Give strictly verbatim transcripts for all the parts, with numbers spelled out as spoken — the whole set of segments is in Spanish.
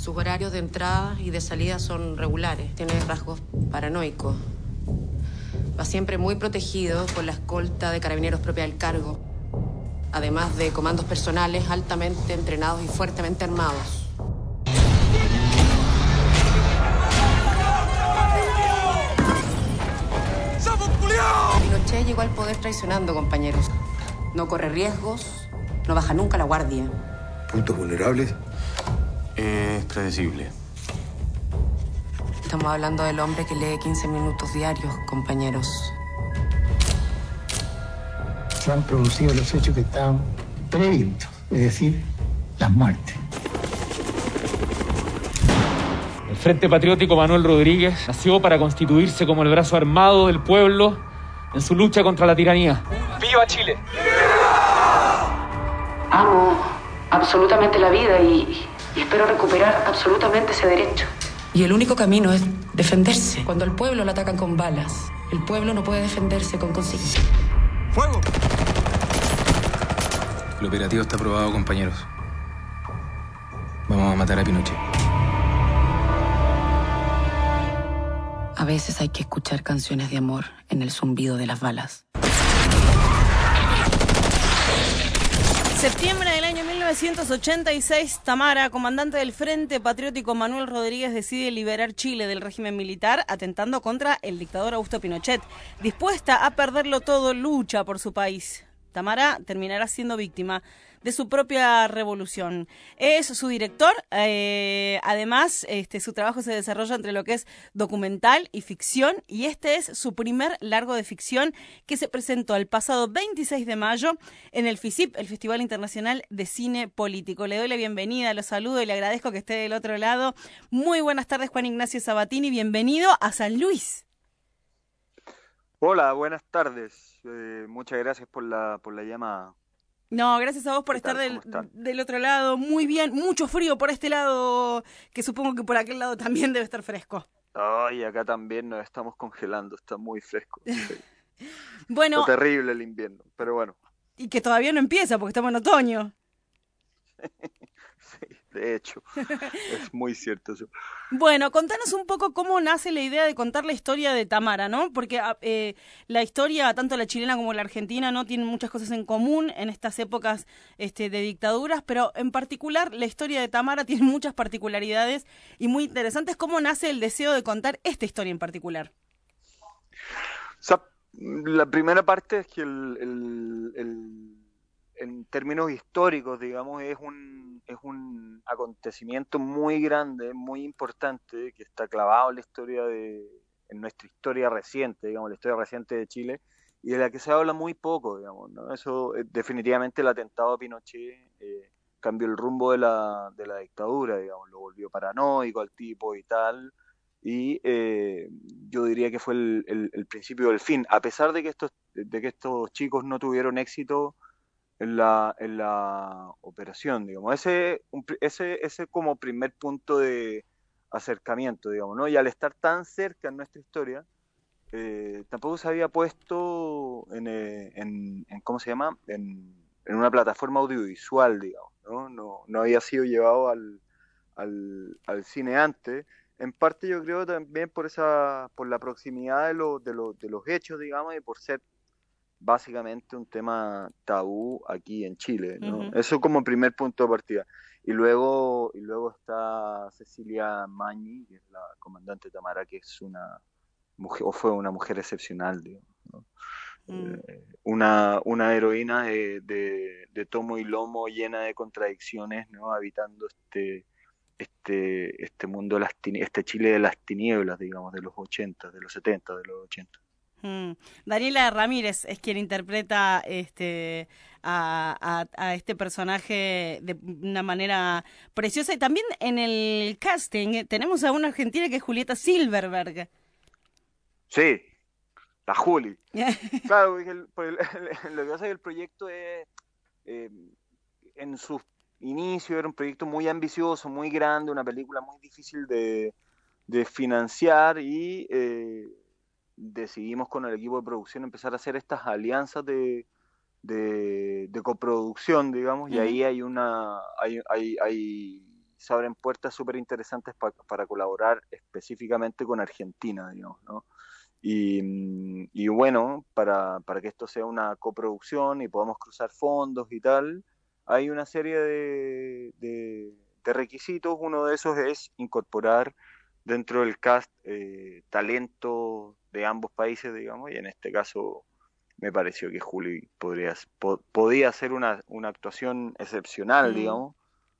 Sus horarios de entrada y de salida son regulares. Tiene rasgos paranoicos. Va siempre muy protegido por la escolta de carabineros propia del cargo, además de comandos personales altamente entrenados y fuertemente armados. Pinochet llegó al poder traicionando, compañeros. No corre riesgos, no baja nunca la guardia. ¿Puntos vulnerables? Es predecible. Estamos hablando del hombre que lee quince minutos diarios, compañeros. Se han producido los hechos que estaban previstos, es decir, las muertes. El Frente Patriótico Manuel Rodríguez nació para constituirse como el brazo armado del pueblo en su lucha contra la tiranía. ¡Viva Chile! Amo absolutamente la vida y, y espero recuperar absolutamente ese derecho. Y el único camino es defenderse. Cuando al pueblo lo atacan con balas, el pueblo no puede defenderse con consignas. ¡Fuego! El operativo está aprobado, compañeros. Vamos a matar a Pinochet. A veces hay que escuchar canciones de amor en el zumbido de las balas. Septiembre del año mil novecientos ochenta y seis, Tamara, comandante del Frente Patriótico Manuel Rodríguez, decide liberar Chile del régimen militar, atentando contra el dictador Augusto Pinochet. Dispuesta a perderlo todo, lucha por su país. Tamara terminará siendo víctima de su propia revolución. Es su director, eh, además este, su trabajo se desarrolla entre lo que es documental y ficción, y este es su primer largo de ficción que se presentó el pasado veintiséis de mayo en el FICIP, el Festival Internacional de Cine Político. Le doy la bienvenida, lo saludo y le agradezco que esté del otro lado. Muy buenas tardes, Juan Ignacio Sabatini, bienvenido a San Luis. Hola, buenas tardes. Eh, muchas gracias por la, por la llamada. No, gracias a vos por estar del, del otro lado. Muy bien, mucho frío por este lado, que supongo que por aquel lado también debe estar fresco. Ay, acá también nos estamos congelando, está muy fresco. Bueno. Está terrible el invierno, pero bueno. Y que todavía no empieza porque estamos en otoño. Sí, de hecho, es muy cierto eso. Bueno, contanos un poco cómo nace la idea de contar la historia de Tamara, ¿no? Porque eh, la historia, tanto la chilena como la argentina, no tienen muchas cosas en común en estas épocas este, de dictaduras, pero en particular la historia de Tamara tiene muchas particularidades y muy interesantes. ¿Cómo nace el deseo de contar esta historia en particular? O sea, la primera parte es que el... el, el... en términos históricos, digamos, es un, es un acontecimiento muy grande, muy importante, que está clavado en la historia de, en nuestra historia reciente, digamos, la historia reciente de Chile, y de la que se habla muy poco, digamos, ¿no? Eso, eh, definitivamente el atentado a Pinochet eh, cambió el rumbo de la, de la dictadura, digamos, lo volvió paranoico al tipo y tal, y eh, yo diría que fue el, el, el principio del fin, a pesar de que estos, de que estos chicos no tuvieron éxito en la, en la operación, digamos. Ese, un, ese, ese como primer punto de acercamiento, digamos, ¿no? Y al estar tan cerca en nuestra historia, eh, tampoco se había puesto en, eh, en, en ¿cómo se llama? En, en una plataforma audiovisual, digamos, ¿no? No, no había sido llevado al, al, al cine antes. En parte yo creo también por esa, por la proximidad de, lo, de, lo, de los hechos, digamos, y por ser básicamente un tema tabú aquí en Chile, ¿no? Uh-huh. Eso como primer punto de partida. Y luego, y luego está Cecilia Mañi, que es la comandante Tamara, que es una mujer, o fue una mujer excepcional, digamos, ¿no? Mm. Eh, una, una heroína de, de, de tomo y lomo llena de contradicciones, ¿no? Habitando este, este, este mundo, de las tini- este Chile de las tinieblas, digamos, de los ochenta, de los setenta, de los ochenta. Mm. Daniela Ramírez es quien interpreta este a, a, a este personaje de una manera preciosa, y también en el casting tenemos a una argentina que es Julieta Silverberg. Sí, la Juli. Claro, el, el, el, lo que pasa es que el proyecto es, eh, en sus inicios era un proyecto muy ambicioso, muy grande, una película muy difícil de, de financiar, y eh, decidimos con el equipo de producción empezar a hacer estas alianzas de, de, de coproducción, digamos, uh-huh. Y ahí hay una hay, hay, hay, se abren puertas súper interesantes pa, para colaborar específicamente con Argentina, digamos, ¿no? Y, y bueno, para, para que esto sea una coproducción y podamos cruzar fondos y tal, hay una serie de, de, de requisitos. Uno de esos es incorporar dentro del cast eh, talento de ambos países, digamos, y en este caso me pareció que Juli podría, po, podía hacer una, una actuación excepcional, mm. digamos,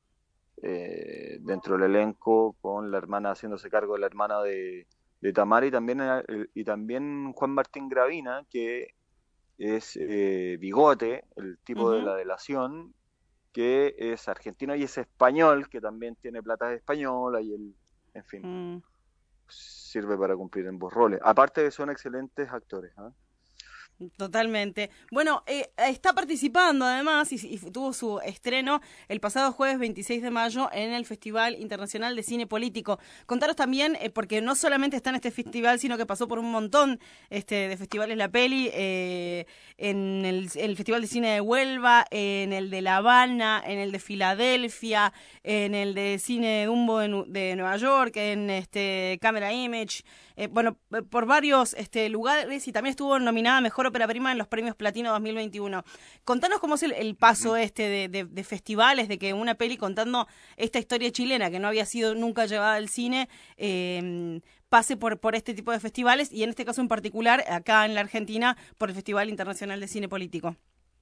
eh, dentro del elenco, con la hermana haciéndose cargo de la hermana de, de Tamara, y también, y también Juan Martín Gravina, que es eh, Bigote, el tipo uh-huh. de la delación, que es argentino y es español, que también tiene plata de española, y el, en fin, mm. sirve para cumplir ambos roles. Aparte de son excelentes actores, ¿eh? Totalmente. Bueno, eh, está participando además y, y tuvo su estreno el pasado jueves veintiséis de mayo en el Festival Internacional de Cine Político. Contaros también, eh, porque no solamente está en este festival, sino que pasó por un montón este, de festivales la peli, eh, en el, el Festival de Cine de Huelva, en el de La Habana, en el de Filadelfia, en el de Cine Dumbo de, de Nueva York, en este Camera Image, eh, bueno, por varios este, lugares, y también estuvo nominada a Mejor Ópera Prima en los Premios Platino dos mil veintiuno. Contanos cómo es el, el paso este de, de, de festivales, de que una peli contando esta historia chilena que no había sido nunca llevada al cine, eh, pase por, por este tipo de festivales, y en este caso en particular, acá en la Argentina, por el Festival Internacional de Cine Político.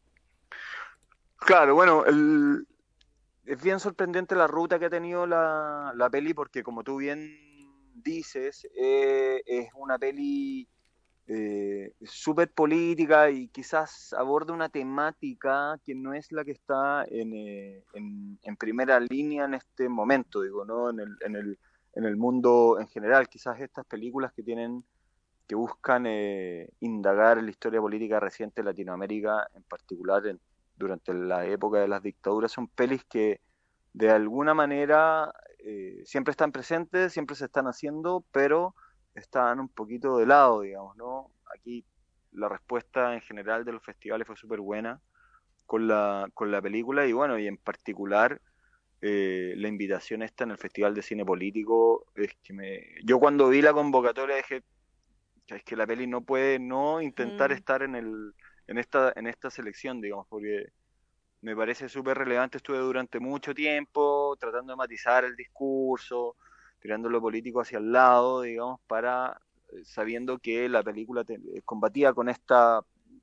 Claro, bueno, el, es bien sorprendente la ruta que ha tenido la, la peli, porque como tú bien dices, eh, es una peli Eh, súper política y quizás aborda una temática que no es la que está en, eh, en, en primera línea en este momento, digo, ¿no? En el, en el, en el mundo en general. Quizás estas películas que tienen, que buscan eh, indagar en la historia política reciente de Latinoamérica, en particular en, durante la época de las dictaduras, son pelis que de alguna manera eh, siempre están presentes, siempre se están haciendo, pero estaban un poquito de lado, digamos, ¿no? Aquí la respuesta en general de los festivales fue súper buena con la, con la película, y bueno, y en particular eh, la invitación esta en el Festival de Cine Político, es que me... yo cuando vi la convocatoria dije que es que la peli no puede no intentar mm. estar en, el, en, esta, en esta selección, digamos, porque me parece súper relevante. Estuve durante mucho tiempo tratando de matizar el discurso, tirando lo político hacia el lado, digamos, para sabiendo que la película te, combatía con esta,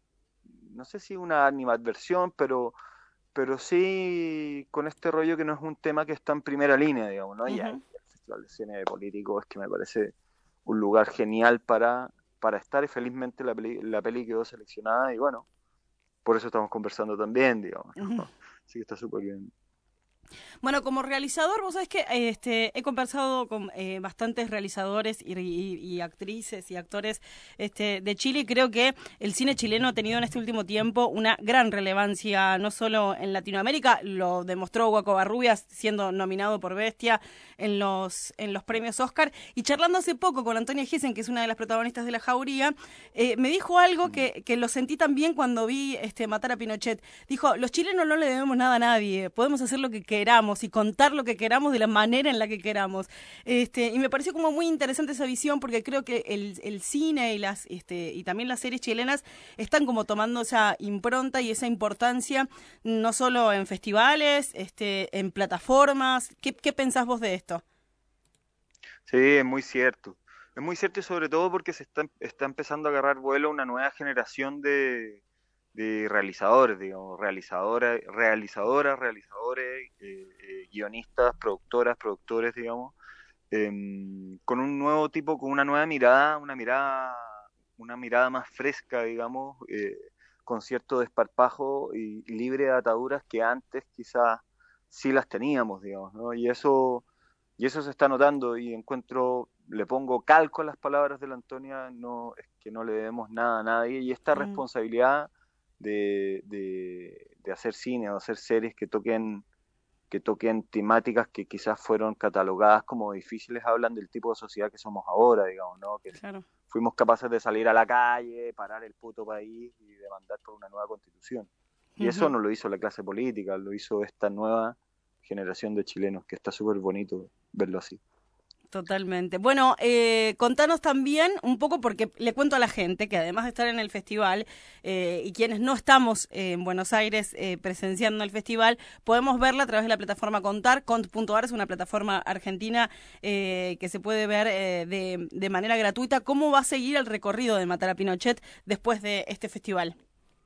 no sé si una animadversión, pero pero sí con este rollo que no es un tema que está en primera línea, digamos, ¿no? Uh-huh. Y ahí, el Festival de Cine Político es que me parece un lugar genial para, para estar, y felizmente la peli, la peli quedó seleccionada, y bueno, por eso estamos conversando también, digamos, ¿no? Uh-huh. Así que está súper bien. Bueno, como realizador, vos sabés que este, he conversado con eh, bastantes realizadores y, y, y actrices y actores este, de Chile, y creo que el cine chileno ha tenido en este último tiempo una gran relevancia, no solo en Latinoamérica, lo demostró Guaco Barrubias siendo nominado por Bestia en los, en los premios Oscar, y charlando hace poco con Antonia Giesen, que es una de las protagonistas de La Jauría, eh, me dijo algo que, que lo sentí también cuando vi este, Matar a Pinochet. Dijo, los chilenos no le debemos nada a nadie, podemos hacer lo que queramos y contar lo que queramos de la manera en la que queramos. Este, y me pareció como muy interesante esa visión, porque creo que el, el cine y las este, y también las series chilenas están como tomando esa impronta y esa importancia, no solo en festivales, este, en plataformas. ¿Qué, qué pensás vos de esto? Sí, es muy cierto. Es muy cierto, y sobre todo porque se está, está empezando a agarrar vuelo una nueva generación de de realizadores, digamos, realizadoras, realizadoras, realizadores, eh, eh, guionistas, productoras, productores, digamos, eh, con un nuevo tipo, con una nueva mirada, una mirada, una mirada más fresca, digamos, eh, con cierto desparpajo y, y libre de ataduras que antes quizás sí las teníamos, digamos, ¿no? Y eso, y eso se está notando, y encuentro, le pongo calco a las palabras de la Antonia, no, es que no le debemos nada a nadie, y esta mm. responsabilidad De, de, de hacer cine o hacer series que toquen que toquen temáticas que quizás fueron catalogadas como difíciles, hablan del tipo de sociedad que somos ahora, digamos, ¿no? Que claro. Fuimos capaces de salir a la calle, parar el puto país y demandar por una nueva constitución. Y uh-huh. eso no lo hizo la clase política, lo hizo esta nueva generación de chilenos, que está súper bonito verlo así. Totalmente. Bueno, eh, contanos también un poco, porque le cuento a la gente que además de estar en el festival eh, y quienes no estamos eh, en Buenos Aires eh, presenciando el festival, podemos verla a través de la plataforma Contar. Cont punto ar es una plataforma argentina eh, que se puede ver eh, de, de manera gratuita. ¿Cómo va a seguir el recorrido de Matar a Pinochet después de este festival?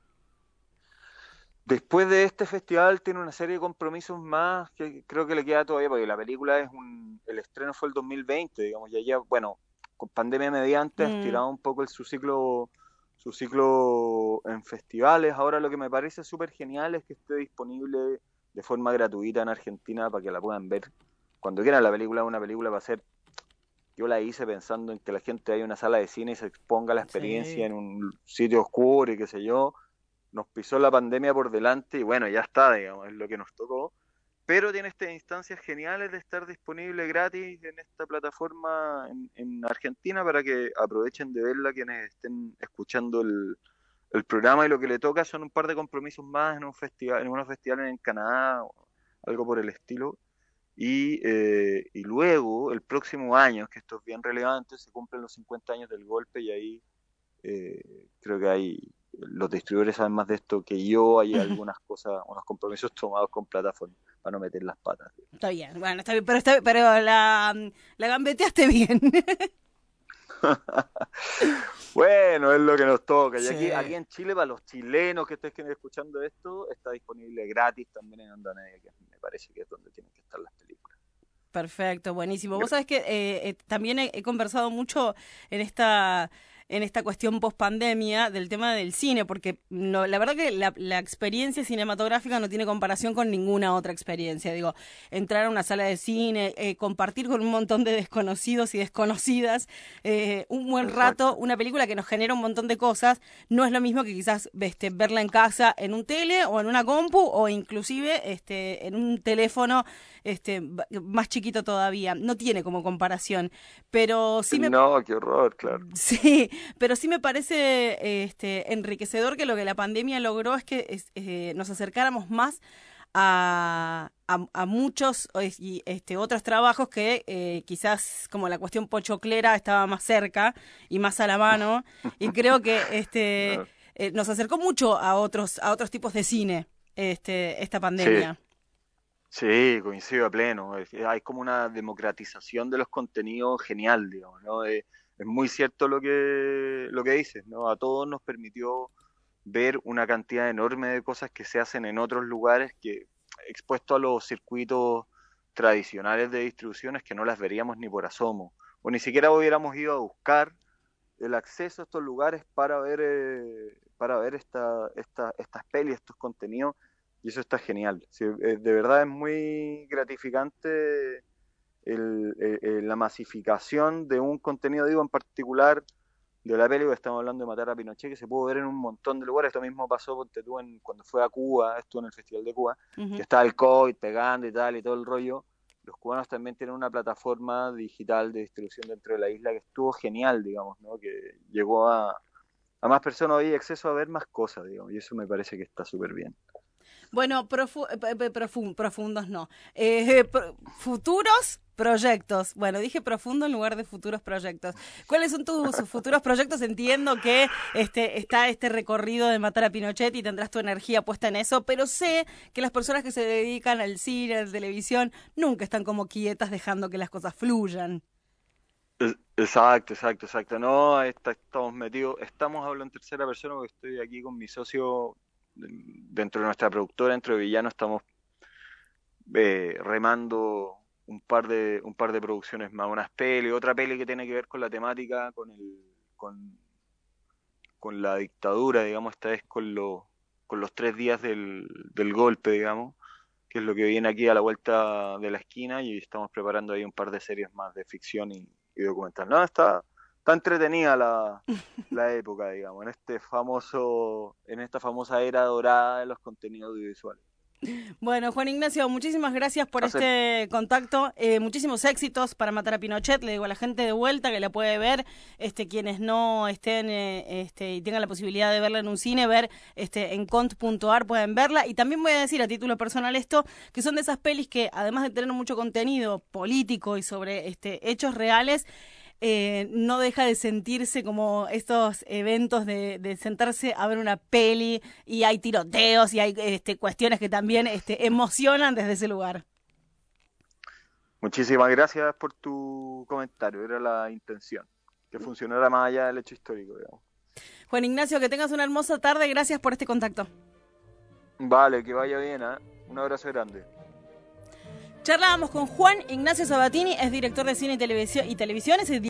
Después de este festival tiene una serie de compromisos más que creo que le queda todavía, porque la película es un... El estreno fue el dos mil veinte, digamos, y ya, bueno, con pandemia mediante, ha Mm. estirado un poco el, su ciclo su ciclo en festivales. Ahora lo que me parece súper genial es que esté disponible de forma gratuita en Argentina para que la puedan ver cuando quieran. La película es una película para hacer... Yo la hice pensando en que la gente haya una sala de cine y se exponga a la experiencia Sí. en un sitio oscuro y qué sé yo. Nos pisó la pandemia por delante y bueno, ya está, digamos, es lo que nos tocó. Pero tiene estas instancias geniales de estar disponible gratis en esta plataforma en, en Argentina para que aprovechen de verla quienes estén escuchando el, el programa. Y lo que le toca son un par de compromisos más en un festival, en unos festivales en Canadá, o algo por el estilo. Y, eh, y luego, el próximo año, que esto es bien relevante, se cumplen los cincuenta años del golpe y ahí eh, creo que hay, los distribuidores saben más de esto que yo, hay algunas cosas, unos compromisos tomados con plataformas para no meter las patas. Está bien, bueno, está bien, pero, está, pero la, la gambeteaste bien. Bueno, es lo que nos toca. Y Sí. aquí, aquí en Chile, para los chilenos que estén escuchando esto, está disponible gratis también en Onda Media, que me parece que es donde tienen que estar las películas. Perfecto, buenísimo. Vos sabés que eh, eh, también he, he conversado mucho en esta en esta cuestión post pandemia del tema del cine, porque no, la verdad que la, la experiencia cinematográfica no tiene comparación con ninguna otra experiencia. Digo, entrar a una sala de cine, eh, compartir con un montón de desconocidos y desconocidas eh, un buen rato, una película que nos genera un montón de cosas, no es lo mismo que quizás este, verla en casa en un tele o en una compu o inclusive este, en un teléfono este, más chiquito todavía. No tiene como comparación, pero sí me... No, qué horror, claro. Sí, pero sí me parece este, enriquecedor que lo que la pandemia logró es que es, eh, nos acercáramos más a, a, a muchos y, este, otros trabajos que eh, quizás como la cuestión pochoclera estaba más cerca y más a la mano, y creo que este Claro. eh, nos acercó mucho a otros a otros tipos de cine este esta pandemia. Sí. Sí, coincido a pleno. Es- Hay como una democratización de los contenidos genial, digamos, ¿no? Eh, es muy cierto lo que, lo que dices, ¿no? A todos nos permitió ver una cantidad enorme de cosas que se hacen en otros lugares que, expuesto a los circuitos tradicionales de distribuciones, que no las veríamos ni por asomo, o ni siquiera hubiéramos ido a buscar el acceso a estos lugares para ver, eh, para ver esta, esta, estas pelis, estos contenidos. Y eso está genial. Sí, eh, de verdad es muy gratificante el, el- el- la masificación de un contenido, digo, en particular de la peli, que estamos hablando de Matar a Pinochet, que se pudo ver en un montón de lugares. Esto mismo pasó, ponte tú, en, cuando fue a Cuba, estuvo en el Festival de Cuba, Ujú. que estaba el COVID pegando y tal, y todo el rollo. Los cubanos también tienen una plataforma digital de distribución dentro de la isla que estuvo genial, digamos, ¿no? Que llegó a, a más personas, había acceso a ver más cosas, digamos, y eso me parece que está súper bien. Bueno, profu eh, pe- profu- profundos no. Eh, pro- futuros proyectos. Bueno, dije profundo en lugar de futuros proyectos. ¿Cuáles son tus futuros proyectos? Entiendo que este está este recorrido de Matar a Pinochet y tendrás tu energía puesta en eso, pero sé que las personas que se dedican al cine, a la televisión, nunca están como quietas dejando que las cosas fluyan. Es- Exacto, exacto, exacto. No, ahí está- estamos metidos, estamos hablando en tercera persona porque estoy aquí con mi socio de- dentro de nuestra productora, dentro de Villano, estamos eh, remando un par de un par de producciones más, unas peli, otra peli que tiene que ver con la temática, con el con, con la dictadura, digamos, esta vez con los con los tres días del, del golpe, digamos, que es lo que viene aquí a la vuelta de la esquina, y estamos preparando ahí un par de series más de ficción y, y documental. No, está, está entretenida la, la época, digamos, en este famoso, en esta famosa era dorada de los contenidos audiovisuales. Bueno, Juan Ignacio, muchísimas gracias por Hacer. este contacto, eh, muchísimos éxitos para Matar a Pinochet. Le digo a la gente de vuelta que la puede ver, este, quienes no estén eh, este, y tengan la posibilidad de verla en un cine, ver este, en cont punto ar pueden verla. Y también voy a decir a título personal esto, que son de esas pelis que además de tener mucho contenido político y sobre este, hechos reales, Eh, no deja de sentirse como estos eventos de, de sentarse a ver una peli y hay tiroteos y hay este, cuestiones que también este, emocionan desde ese lugar. Muchísimas gracias por tu comentario, era la intención, que funcionara más allá del hecho histórico, digamos. Juan Ignacio, que tengas una hermosa tarde, gracias por este contacto. Vale, que vaya bien, ¿eh? Un abrazo grande. Charlábamos con Juan Ignacio Sabatini, es director de cine y televisión, y televisión es